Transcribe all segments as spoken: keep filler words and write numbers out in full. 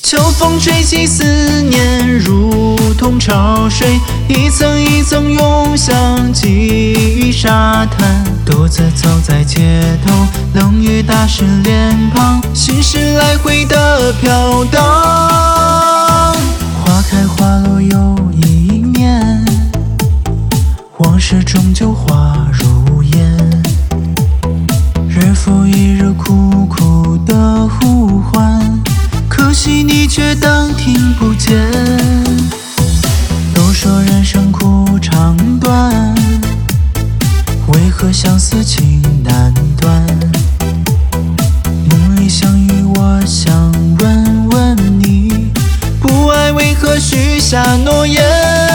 秋风吹起思念，如同潮水，一层一层涌向记忆沙滩。独自走在街头，冷雨打湿脸庞，心事来回的飘荡。花开花落又一年，往事终究化如烟。日复一日苦苦的呼唤，可惜你却当听不见。都说人生苦长短，为何相思情难断？梦里相遇，我想问问你，不爱为何许下诺言？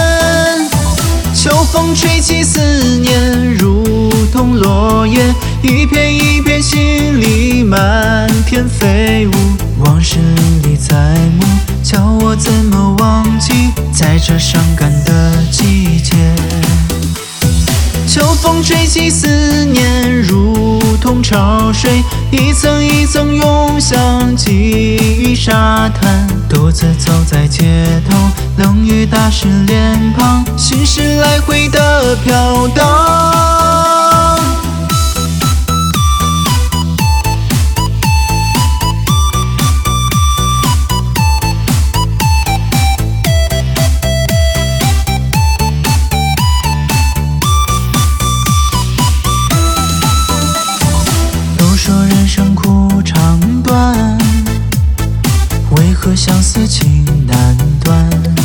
秋风吹起思念，如同落叶，一片一片心里满天飞舞。往事历历在目，叫我怎么忘记在这伤感的季节。秋风吹起思念，如同潮水，一层一层涌向记忆沙滩。独自走在街头，冷雨打湿脸庞，心事来回的飘荡。说人生苦长短，为何相思情难断？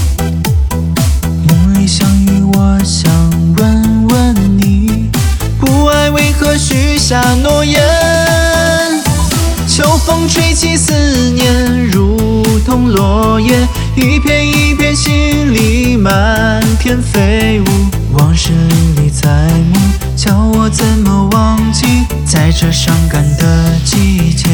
梦里相遇，我想问问你，不爱为何许下诺言？秋风吹起思念，如同落叶，一片一片心里满天飞舞。往事历历在目，叫我怎么忘记在这伤感的季节。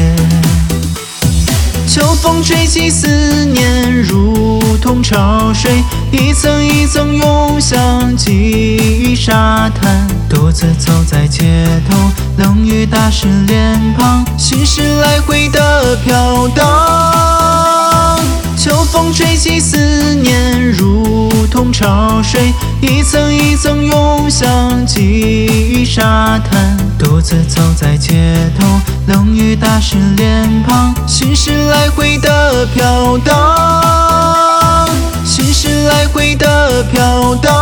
秋风吹起思念，如同潮水，一层一层涌向记忆沙滩。独自走在街头，冷雨打湿脸庞，心事来回的飘荡。秋风吹起思念，如同潮水，一层一层涌向记忆沙滩。独自走在街头，冷雨打湿脸庞，心事来回的飘荡，心事来回的飘荡。